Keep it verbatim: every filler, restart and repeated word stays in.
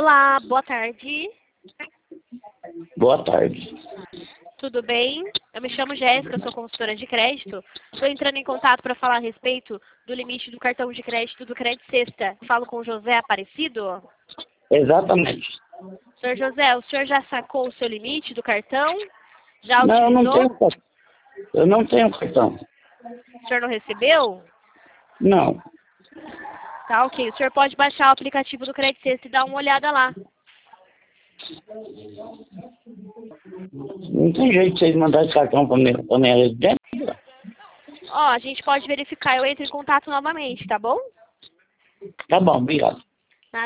Olá, boa tarde. Boa tarde. Tudo bem? Eu me chamo Jéssica, sou consultora de crédito. Estou entrando em contato para falar a respeito do limite do cartão de crédito do Crédito Sexta. Falo com o José Aparecido? Exatamente. Senhor José, o senhor já sacou o seu limite do cartão? Já Não, eu não utilizou? tenho cartão. Eu não tenho cartão. O senhor não recebeu? Não. Tá, ok. O senhor pode baixar o aplicativo do Crédito Sexta e dar uma olhada lá. Não tem jeito de vocês mandarem esse cartão para minha, pra minha residência? Ó, a gente pode verificar. Eu entro em contato novamente, tá bom? Tá bom, obrigado.